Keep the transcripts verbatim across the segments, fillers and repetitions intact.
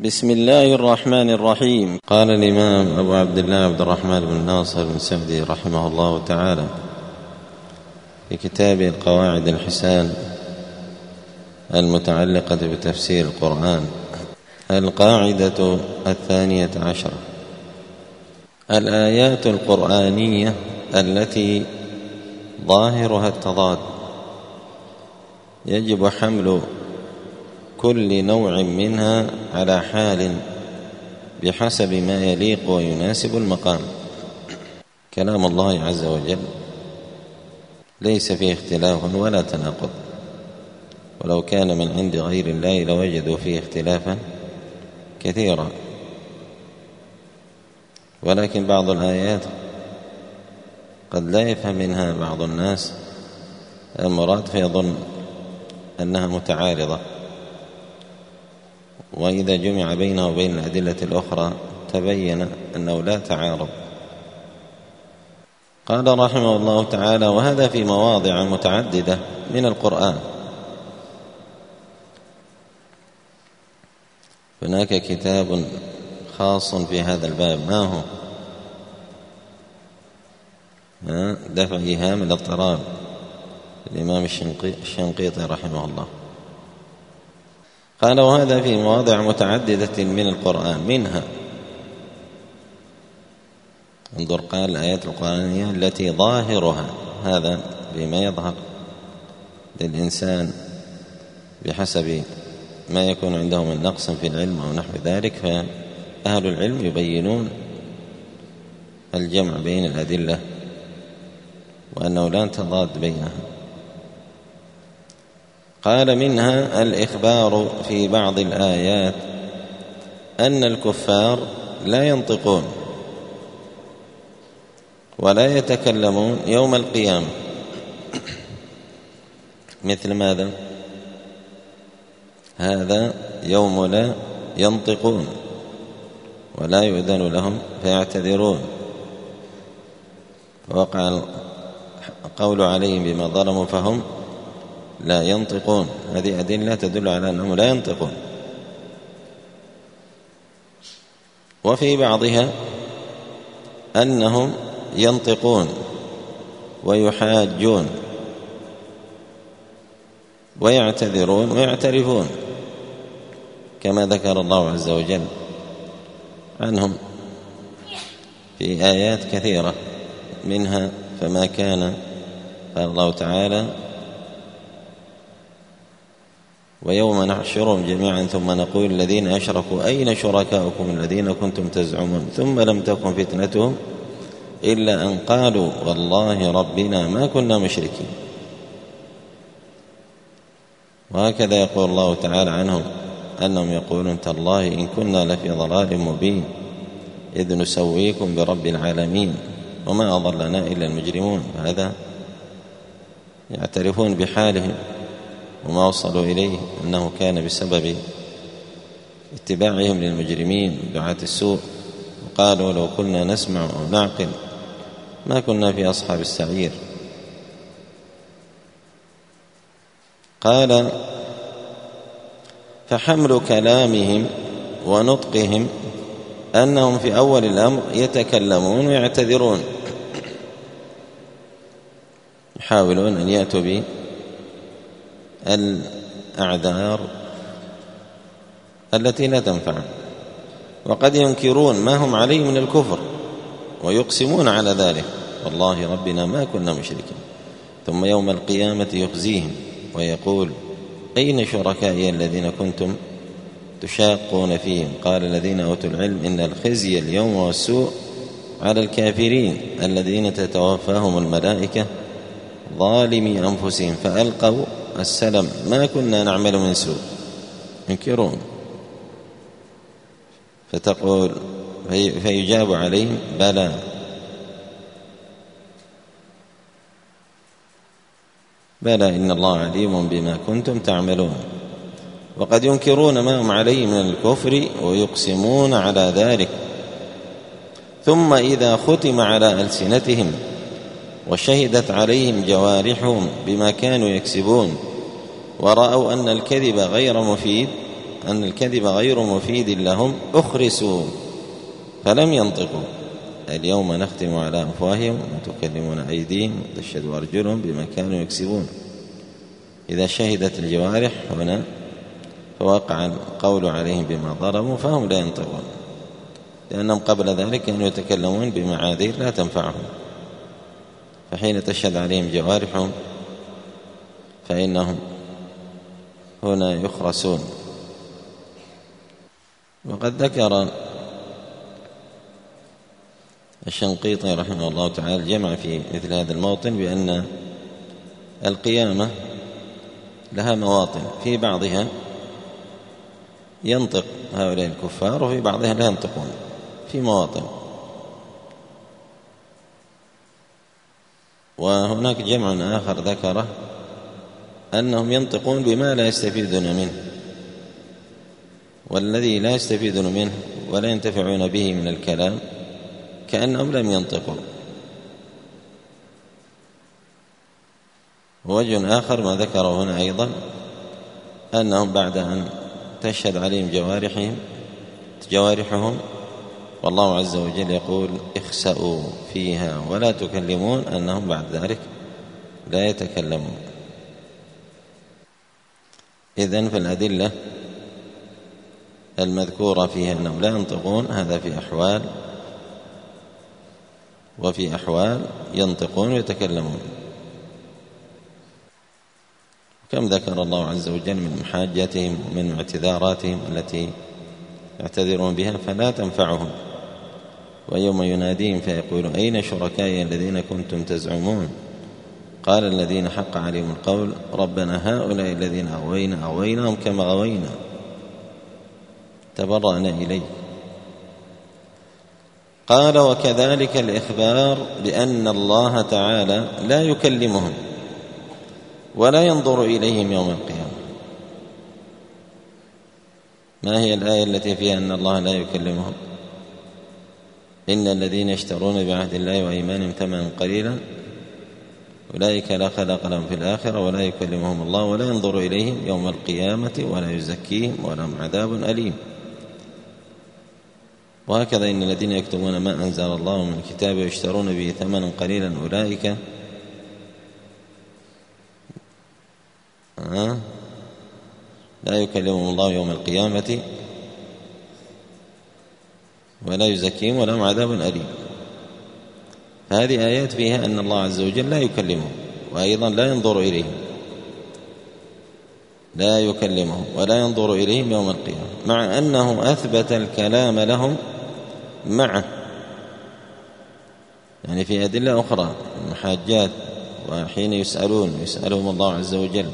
بسم الله الرحمن الرحيم. قال الإمام أبو عبد الله عبد الرحمن بن ناصر بن سعدي رحمه الله تعالى في كتابه القواعد الحسان المتعلقة بتفسير القرآن: القاعدة الثانية عشرة: الآيات القرآنية التي ظاهرها التضاد يجب حمل كل نوع منها على حال بحسب ما يليق ويناسب المقام. كلام الله عز وجل ليس فيه اختلاف ولا تناقض، ولو كان من عند غير الله لوجدوا فيه اختلافا كثيرا، ولكن بعض الآيات قد لا يفهم منها بعض الناس المراد فيظن أنها متعارضة، وإذا جمع بينه وبين الأدلة الأخرى تبين أنه لا تعارض. قال رحمه الله تعالى: وهذا في مواضع متعددة من القرآن. هناك كتاب خاص في هذا الباب، ما هو؟ دفع إيهام الاضطراب الإمام الشنقيطي رحمه الله. قال: وهذا في مواضع متعددة من القرآن، منها، انظر، قال الآيات القرآنية التي ظاهرها، هذا بما يظهر للإنسان بحسب ما يكون عنده من نقص في العلم أو نحو ذلك، فأهل العلم يبينون الجمع بين الأدلة وأنه لا تضاد بينها. قال: منها الإخبار في بعض الآيات أن الكفار لا ينطقون ولا يتكلمون يوم القيامة. مثل ماذا؟ هذا يوم لا ينطقون ولا يؤذن لهم فيعتذرون، ووقع القول عليهم بما ظلموا فهم لا ينطقون. هذه أدلة تدل على أنهم لا ينطقون. وفي بعضها أنهم ينطقون ويحاجون ويعتذرون ويعترفون، كما ذكر الله عز وجل عنهم في آيات كثيرة، منها فما كان، قال الله تعالى: ويوم نحشرهم جميعا ثم نقول الذين أشركوا أين شركاؤكم الذين كنتم تزعمون ثم لم تكن فتنتهم إلا أن قالوا والله ربنا ما كنا مشركين. وهكذا يقول الله تعالى عنهم أنهم يقولون تالله إن كنا لفي ضلال مبين إذ نسويكم برب العالمين وما أضلنا إلا المجرمون. هذا يعترفون بحالهم وما وصلوا إليه أنه كان بسبب اتباعهم للمجرمين دعاة السوء، وقالوا لو كنا نسمع أو نعقل ما كنا في أصحاب السعير. قال: فحمل كلامهم ونطقهم أنهم في أول الأمر يتكلمون ويعتذرون، يحاولون أن يأتوا بالأعذار التي لا تنفع، وقد ينكرون ما هم عليه من الكفر ويقسمون على ذلك والله ربنا ما كنا مشركين، ثم يوم القيامة يخزيهم ويقول أين شركائي الذين كنتم تشاقون فيهم؟ قال الذين أوتوا العلم إن الخزي اليوم والسوء على الكافرين الذين تتوفاهم الملائكة ظالمي أنفسهم فألقوا السلم ما كنا نعمل من سوء. ينكرون، فتقول فيجاب عليهم بلى بلى إن الله عليم بما كنتم تعملون. وقد ينكرون ما هم عليه من الكفر ويقسمون على ذلك، ثم إذا ختم على ألسنتهم وشهدت عليهم جوارحهم بما كانوا يكسبون ورأوا أن الكذب غير مفيد أن الكذب غير مفيد لهم أخرسوا فلم ينطقوا. اليوم نختم على أفواههم وتكلمنا أيديهم وتشهد أرجلهم بما كانوا يكسبون. إذا شهدت الجوارح هنا فوقع القول عليهم بما ظلموا فهم لا ينطقون، لأنهم قبل ذلك كانوا يتكلمون بمعاذير لا تنفعهم، فحين تشهد عليهم جوارحهم فإنهم هنا يخرسون. وقد ذكر الشنقيطي رحمه الله تعالى الجمع في مثل هذا الموطن بأن القيامة لها مواطن، في بعضها ينطق هؤلاء الكفار وفي بعضها لا ينطقون في مواطن. وهناك جمع آخر ذكره أنهم ينطقون بما لا يستفيدون منه، والذي لا يستفيدون منه ولا ينتفعون به من الكلام كأنهم لم ينطقوا. ووجه آخر ما ذكره هنا أيضا أنهم بعد أن تشهد عليهم جوارحهم جوارحهم والله عز وجل يقول اخسأوا فيها ولا تكلمون، أنهم بعد ذلك لا يتكلمون. إذن فالأدلة المذكورة فيها أنهم لا ينطقون هذا في أحوال، وفي أحوال ينطقون ويتكلمون. كم ذكر الله عز وجل من محاجتهم ومن اعتذاراتهم التي يعتذرون بها فلا تنفعهم. ويوم يناديهم فيقول أين شركائي الذين كنتم تزعمون قال الذين حق عليهم القول ربنا هؤلاء الذين أغوينا أغويناهم كما غوينا تبرأنا إليه. قال وكذلك الإخبار بأن الله تعالى لا يكلمهم ولا ينظر إليهم يوم القيامة. ما هي الآية التي فيها أن الله لا يكلمهم؟ إن الذين يشترون بعهد الله وإيمانهم ثمنا قليلا أولئك لا خلاق لهم في الآخرة ولا يكلمهم الله ولا ينظر إليهم يوم القيامة ولا يزكيهم ولهم عذاب أليم. وهكذا إن الذين يكتمون ما أنزل الله من الكتاب ويشترون به ثمنا قليلا أولئك آه لا يكلمهم الله يوم القيامة ولا يزكيهم ولهم عذاب أليم. فهذه آيات فيها أن الله عز وجل لا يكلمهم وأيضا لا ينظر إليهم، لا يكلمهم ولا ينظر إليهم يوم القيامة، مع أنه أثبت الكلام لهم معه. يعني في أدلة أخرى المحاجات وحين يسألون يسألهم الله عز وجل،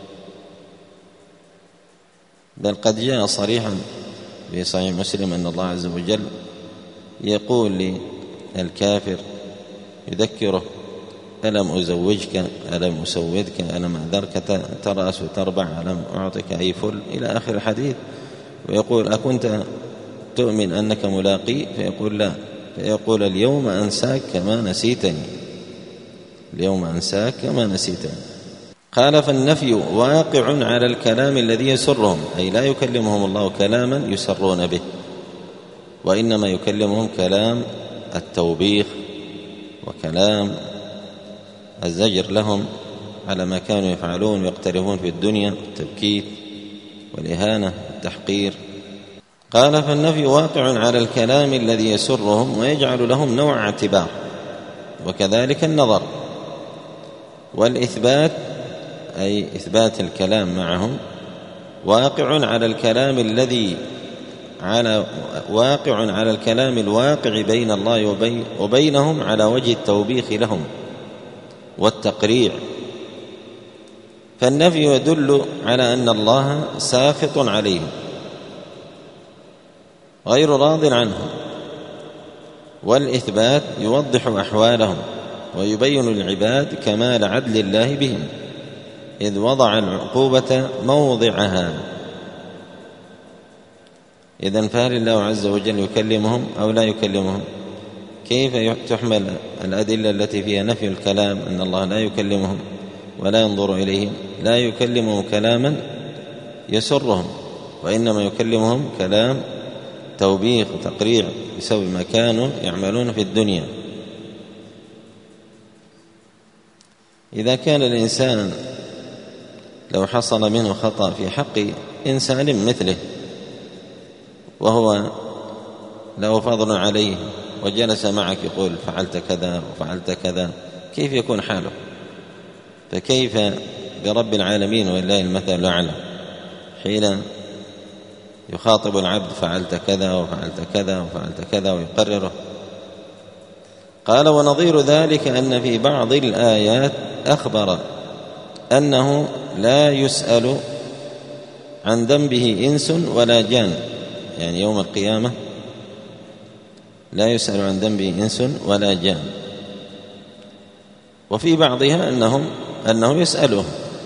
بل قد جاء صريحا في صحيح مسلم أن الله عز وجل يقول للكافر يذكره ألم أزوجك ألم أسودك ألم أذرك ترأس وتربع ألم أعطك أي فل إلى آخر الحديث، ويقول أكنت تؤمن أنك ملاقي؟ فيقول لا، فيقول اليوم أنساك كما نسيتني، اليوم أنساك كما نسيتني. قال فالنفي واقع على الكلام الذي يسرهم، أي لا يكلمهم الله كلاما يسرون به، وإنما يكلمهم كلام التوبيخ وكلام الزجر لهم على ما كانوا يفعلون ويقترفون في الدنيا، التبكيت والإهانة والتحقير. قال فالنفي واقع على الكلام الذي يسرهم ويجعل لهم نوع اعتبار، وكذلك النظر. والإثبات أي إثبات الكلام معهم واقع على الكلام الذي على واقع على الكلام الواقع بين الله وبين وبينهم على وجه التوبيخ لهم والتقريع. فالنفي يدل على أن الله ساخط عليهم غير راض عنهم، والإثبات يوضح أحوالهم ويبين للعباد كمال عدل الله بهم، إذ وضع العقوبة موضعها. إذن فهل الله عز وجل يكلمهم أو لا يكلمهم؟ كيف تحمل الأدلة التي فيها نفي الكلام أن الله لا يكلمهم ولا ينظر إليهم؟ لا يكلمهم كلاما يسرهم، وإنما يكلمهم كلام توبيخ وتقريع بسبب ما كانوا يعملون في الدنيا. إذا كان الإنسان لو حصل منه خطأ في حق إنسان مثله وهو له فضل عليه وجلس معك يقول فعلت كذا وفعلت كذا، كيف يكون حاله؟ فكيف برب العالمين ولله المثل الأعلى حين يخاطب العبد فعلت كذا وفعلت كذا وفعلت كذا ويقرره؟ قال ونظير ذلك أن في بعض الآيات أخبر أنه لا يسأل عن ذنبه إنس ولا جان، يعني يوم القيامة لا يسأل عن ذنبه إنس ولا جان. وفي بعضها أنهم أنه يسأله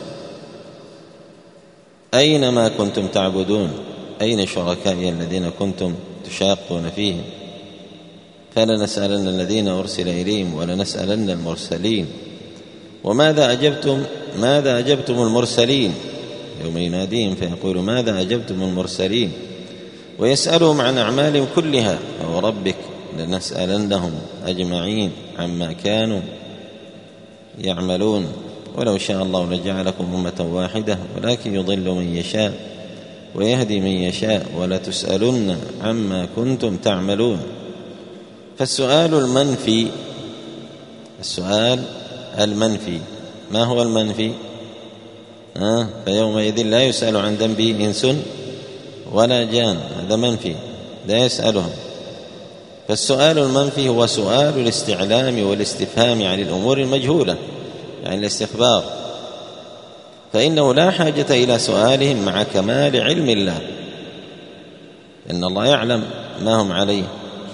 أينما كنتم تعبدون، أين شركائي الذين كنتم تشاقون فيهم؟ فلنسألن الذين أرسل إليهم ولنسألن المرسلين وماذا أجبتم ماذا أجبتم المرسلين، يوم يناديهم فيقول ماذا أجبتم المرسلين، ويسألهم عن أعمالهم كلها وربك لنسألنهم أجمعين عما كانوا يعملون ولو شاء الله لجعلكم أمة واحدة ولكن يضل من يشاء ويهدي من يشاء ولتسألن عما كنتم تعملون. فالسؤال المنفي السؤال المنفي ما هو المنفي؟ آه فيومئذ لا يسأل عن ذنبه إنس ولا جان، هذا منفي لا يسألهم. فالسؤال المنفي هو سؤال الاستعلام والاستفهام عن الأمور المجهولة، يعني الاستخبار، فإنه لا حاجة إلى سؤالهم مع كمال علم الله، إن الله يعلم ما هم عليه،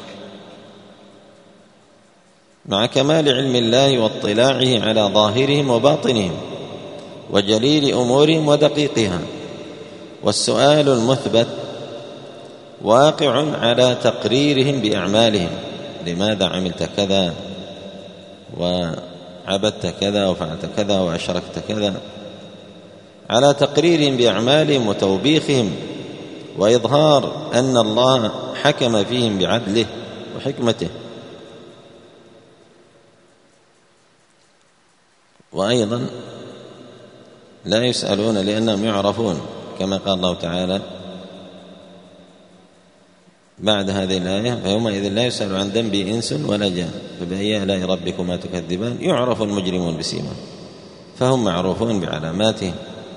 مع كمال علم الله واطلاعه على ظاهرهم وباطنهم وجليل أمورهم ودقيقها. والسؤال المثبت واقع على تقريرهم بأعمالهم، لماذا عملت كذا وعبدت كذا وفعلت كذا وأشركت كذا، على تقريرهم بأعمالهم وتوبيخهم وإظهار أن الله حكم فيهم بعدله وحكمته. وأيضا لا يسألون لأنهم يعرفون، كما قال الله تعالى بعد هذه الآية فيومئذ لا يسأل عن ذنب إنس ولا جان فبأي آلاء ربكما تكذبان. يعرف المجرمون بسيماهم فهم معروفون بعلاماتهم.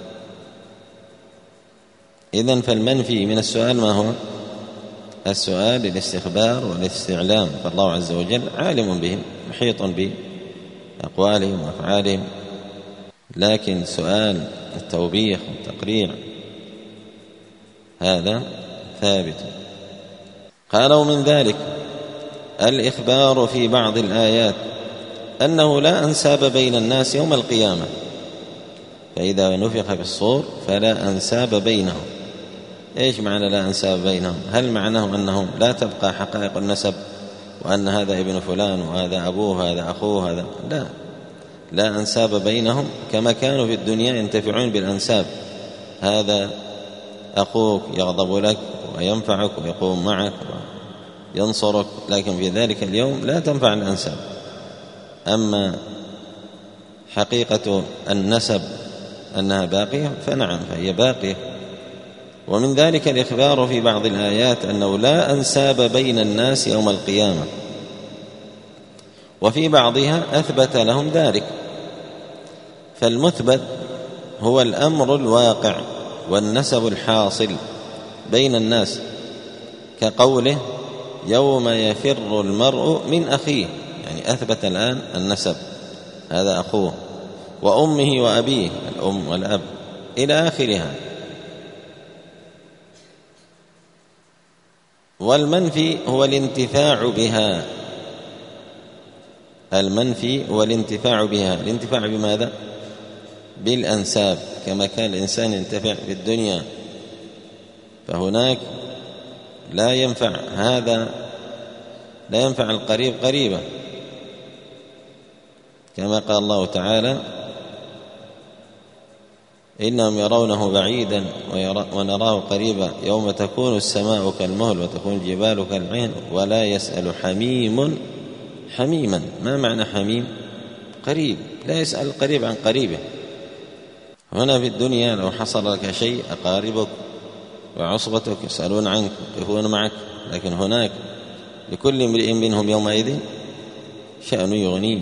إذن فالمنفي من السؤال ما هو؟ السؤال الاستخبار والاستعلام، فالله عز وجل عالم بهم محيط بأقوالهم وأفعالهم، لكن سؤال التوبيخ والتقريع هذا ثابت. قالوا من ذلك الإخبار في بعض الآيات أنه لا أنساب بين الناس يوم القيامة، فإذا نفخ في الصور فلا أنساب بينهم. إيش معنى لا أنساب بينهم؟ هل معناه أنهم لا تبقى حقائق النسب وأن هذا ابن فلان وهذا أبوه هذا أخوه هذا؟ لا، لا أنساب بينهم كما كانوا في الدنيا ينتفعون بالأنساب، هذا أخوك يغضب لك وينفعك ويقوم معك وينصرك، لكن في ذلك اليوم لا تنفع الأنساب. أما حقيقة النسب أنها باقية فنعم فهي باقية. ومن ذلك الإخبار في بعض الآيات أنه لا أنساب بين الناس يوم القيامة، وفي بعضها أثبت لهم ذلك. فالمثبت هو الأمر الواقع والنسب الحاصل بين الناس، كقوله يوم يفر المرء من أخيه، يعني أثبت الآن النسب، هذا أخوه، وأمه وأبيه، الأم والأب إلى آخرها. والمنفي هو الانتفاع بها، المنفي هو الانتفاع بها. الانتفاع بماذا؟ بالأنساب، كما كان الإنسان ينتفع في الدنيا، فهناك لا ينفع هذا لا ينفع القريب قريبا، كما قال الله تعالى إنهم يرونه بعيدا ونراه قريبا يوم تكون السماء كالمهل وتكون الجبال كالعهن ولا يسأل حميم حميما. ما معنى حميم؟ قريب، لا يسأل القريب عن قريبه. هنا في الدنيا لو حصل لك شيء أقاربك وعصبتك يسألون عنك يكون معك، لكن هناك لكل امرئ منهم يومئذ شأن يغنيه.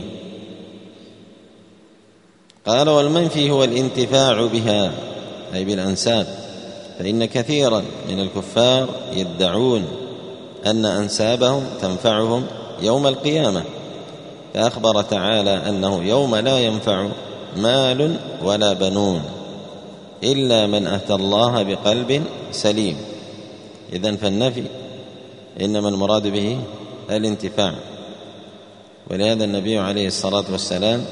قال والمنفي هو الانتفاع بها أي بالأنساب، فإن كثيرا من الكفار يدعون أن أنسابهم تنفعهم يوم القيامة، فأخبر تعالى أنه يوم لا ينفع مال ولا بنون إلا من أتى الله بقلب سليم. إذن فالنفي إنما المراد به الانتفاع. ولهذا النبي عليه الصلاة والسلام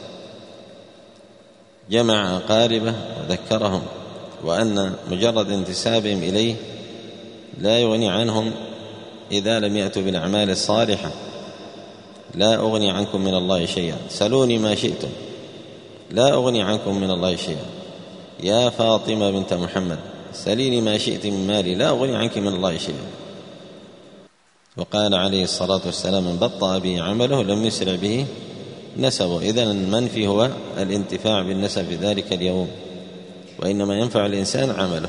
جمع أقاربه وذكرهم، وأن مجرد انتسابهم إليه لا يغني عنهم إذا لم يأتوا بالأعمال الصالحة. لا أغني عنكم من الله شيئا، سلوني ما شئتم لا أغني عنكم من الله شيئا. يا فاطمة بنت محمد سليني ما شئت من مالي لا أغني عنك من الله شيئا. وقال عليه الصلاة والسلام من بطأ به عمله لم يسرع به نسبه. إذن المنفي هو الانتفاع بالنسب في ذلك اليوم، وإنما ينفع الإنسان عمله.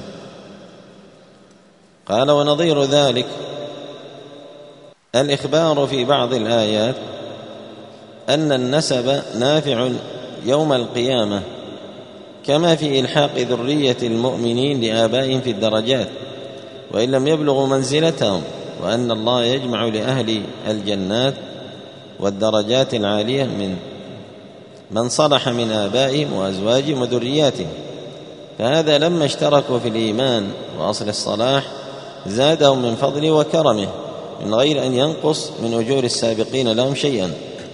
قال ونظير ذلك الإخبار في بعض الآيات أن النسب نافع يوم القيامة، كما في إلحاق ذرية المؤمنين لآبائهم في الدرجات وإن لم يبلغوا منزلتهم، وأن الله يجمع لأهل الجنات والدرجات العالية من من صلح من آبائهم وأزواجهم وذرياتهم. فهذا لما اشتركوا في الإيمان وأصل الصلاح زادهم من فضله وكرمه من غير أن ينقص من أجور السابقين لهم شيئا.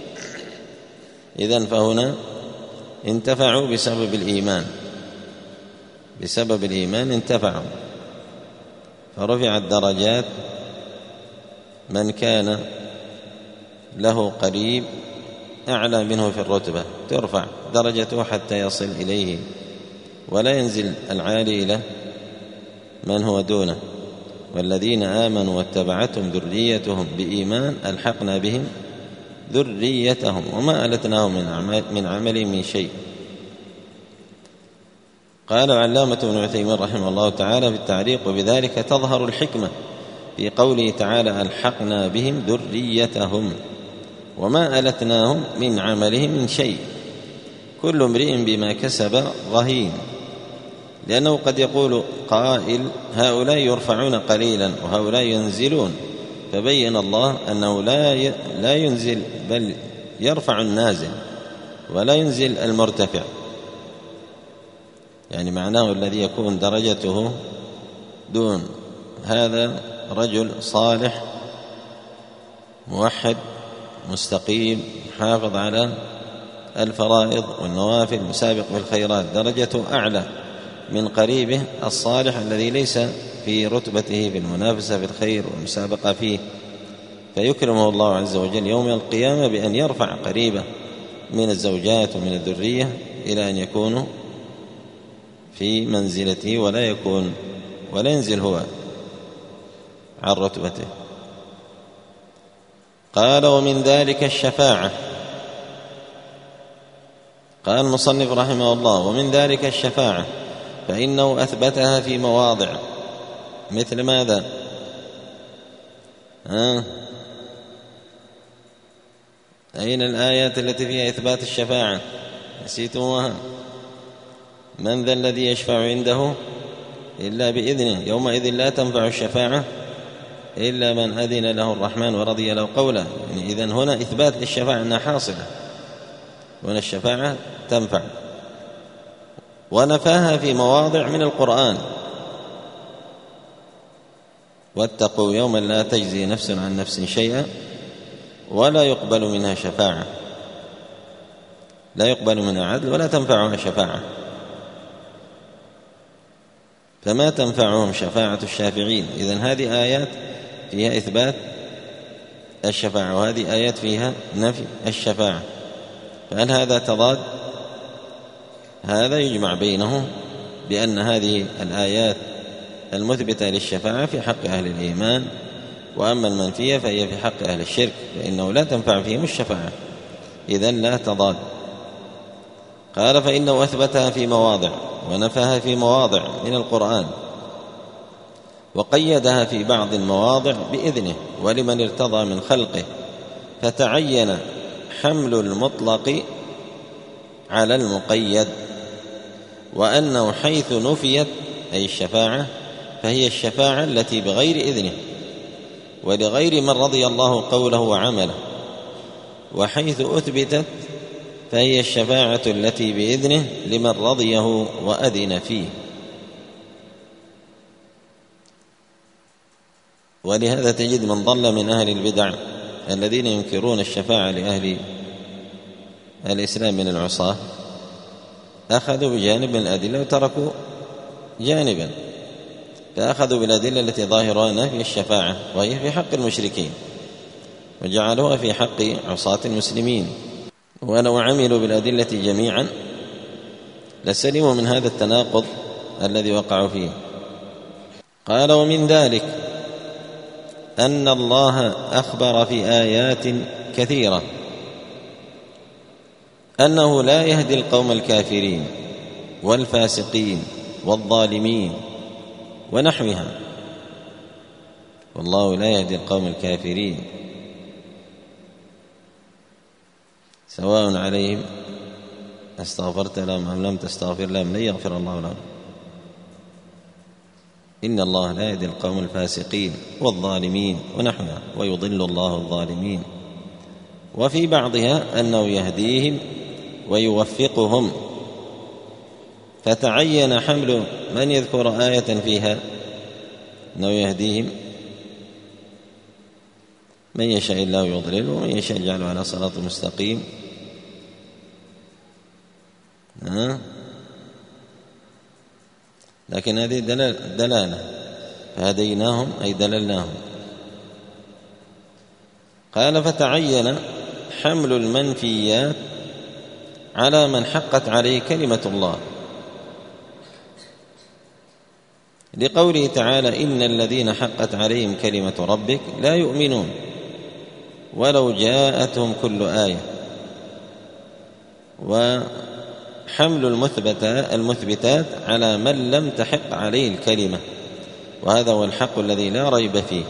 إذن فهنا انتفعوا بسبب الإيمان، بسبب الإيمان انتفعوا، فرفعت درجات من كان له قريب أعلى منه في الرتبة، ترفع درجته حتى يصل إليه، ولا ينزل العالي إلى من هو دونه. والذين آمنوا واتبعتهم ذريتهم بإيمان ألحقنا بهم ذريتهم وما ألتناهم من عملهم من شيء. قال العلامة ابن عثيمين رحمه الله تعالى في التعليق وبذلك تظهر الحكمة في قوله تعالى ألحقنا بهم ذريتهم وما ألتناهم من عملهم من شيء، كل امرئ بما كسب رهين. لأنه قد يقول قائل هؤلاء يرفعون قليلا وهؤلاء ينزلون، فبين الله أنه لا لا ينزل بل يرفع النازل ولا ينزل المرتفع، يعني معناه الذي يكون درجته دون هذا رجل صالح موحد مستقيم حافظ على الفرائض والنوافل مسابق بالخيرات، درجته أعلى من قريبه الصالح الذي ليس في رتبته في المنافسة في الخير والمسابقة فيه، فيكرمه الله عز وجل يوم القيامة بأن يرفع قريبه من الزوجات ومن الذرية إلى أن يكونوا في منزلته ولا يكون ولا ينزل هو عن رتبته. قال ومن ذلك الشفاعة. قال المصنف رحمه الله ومن ذلك الشفاعة، فإنه أثبتها في مواضع مثل ماذا؟ ها؟ أين الآيات التي فيها إثبات الشفاعة؟ نسيتموها؟ من ذا الذي يشفع عنده إلا بإذنه يومئذ لا تنفع الشفاعة إلا من أذن له الرحمن ورضي له قولا. يعني إذن هنا إثبات للشفاعة أنها حاصلة، وأن الشفاعة تنفع، ونفاها في مواضع من القرآن واتقوا يوما لا تجزي نفس عن نفس شيئا ولا يقبل منها شفاعة، لا يقبل منها عدل ولا تنفعها شفاعة، فما تنفعهم شفاعة الشافعين. إذن هذه آيات فيها إثبات الشفاعة وهذه آيات فيها نفي الشفاعة، فهل هذا تضاد؟ هذا يجمع بينه بأن هذه الآيات المثبتة للشفاعة في حق أهل الإيمان، وأما المنفية فهي في حق أهل الشرك، فإنه لا تنفع فيهم الشفاعة، إذن لا تضاد. قال فإنه أثبتها في مواضع ونفاها في مواضع من القرآن، وقيدها في بعض المواضع بإذنه ولمن ارتضى من خلقه، فتعين حمل المطلق على المقيد، وأنه حيث نفيت أي الشفاعة فهي الشفاعة التي بغير إذنه ولغير من رضي الله قوله وعمله، وحيث أثبتت فهي الشفاعة التي بإذنه لمن رضيه وأذن فيه. ولهذا تجد من ضل من أهل البدع الذين ينكرون الشفاعة لأهل الإسلام من العصاة أخذوا بجانب من الأدلة وتركوا جانبا، فأخذوا بالأدلة التي ظاهرها نفي الشفاعة وهي في حق المشركين، وجعلوها في حق عصاة المسلمين، ولو عملوا بالأدلة جميعا لسلموا من هذا التناقض الذي وقعوا فيه. قال ومن ذلك أن الله أخبر في آيات كثيرة أنه لا يهدي القوم الكافرين والفاسقين والظالمين ونحوها، والله لا يهدي القوم الكافرين سواء عليهم استغفرت لهم أم لم تستغفر لهم لن يغفر الله لهم، إن الله لا يهدي القوم الفاسقين والظالمين ونحوها ويضل الله الظالمين. وفي بعضها أنه يهديهم ويوفقهم، فتعين حمل من يذكر آية فيها أنه يهديهم من يشاء الله يضلله ومن يشاء يجعله على صراط مستقيم. ها؟ لكن هذه دلالة، فهديناهم أي دللناهم. قال فتعين حمل المنفيات على من حقت عليه كلمة الله، لقوله تعالى إن الذين حقت عليهم كلمة ربك لا يؤمنون ولو جاءتهم كل آية. وحمل المثبتات على من لم تحق عليه الكلمة، وهذا هو الحق الذي لا ريب فيه.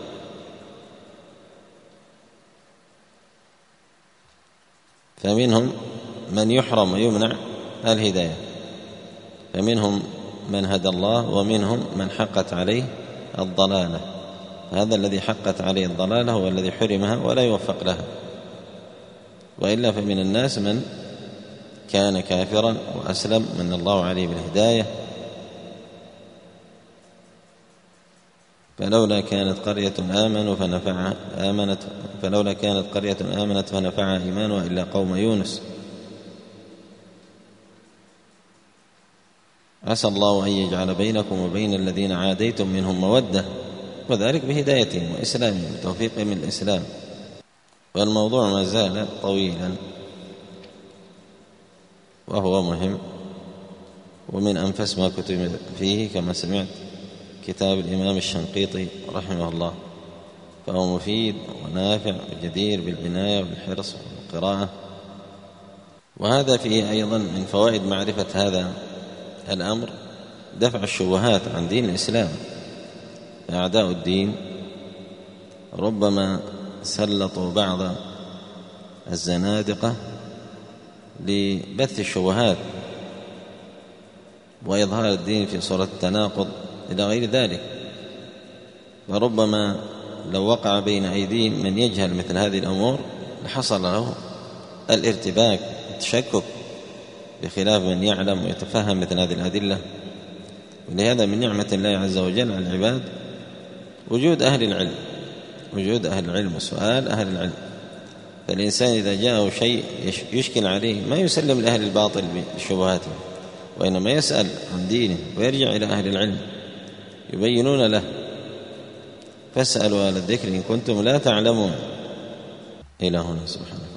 فمنهم من يحرم ويمنع الهداية، فمنهم من هدى الله ومنهم من حقت عليه الضلالة، فهذا الذي حقت عليه الضلالة هو الذي حرمها ولا يوفق لها، وإلا فمن الناس من كان كافرا وأسلم من الله عليه بالهداية. فلولا كانت قرية آمنوا فنفعها آمنت فلولا كانت قرية آمنت فنفعها إيمانها إلا قوم يونس عسى الله أن يجعل بينكم وبين الذين عاديتم منهم مودة، وذلك بهدايتهم وإسلامهم وتوفيقهم الإسلام. والموضوع ما زال طويلا وهو مهم، ومن أنفس ما كتب فيه كما سمعت كتاب الإمام الشنقيطي رحمه الله، فهو مفيد ونافع وجدير بالعناية والحرص والقراءة. وهذا فيه أيضا من فوائد معرفة هذا الأمر دفع الشبهات عن دين الإسلام. أعداء الدين ربما سلطوا بعض الزنادقة لبث الشبهات وإظهار الدين في صورة التناقض إلى غير ذلك، وربما لو وقع بين أيديهم من يجهل مثل هذه الأمور لحصل له الارتباك التشكك، بخلاف من يعلم ويتفهم مثل هذه الأدلة. ولهذا من نعمة الله عز وجل على العباد وجود أهل العلم، وجود أهل العلم وسؤال أهل العلم. فالإنسان إذا جاءه شيء يشكل عليه ما يسلم لأهل الباطل بشبهاته، وإنما يسأل عن دينه ويرجع إلى أهل العلم يبينون له. فاسألوا أهل الذكر إن كنتم لا تعلمون. إلى هنا سبحانه.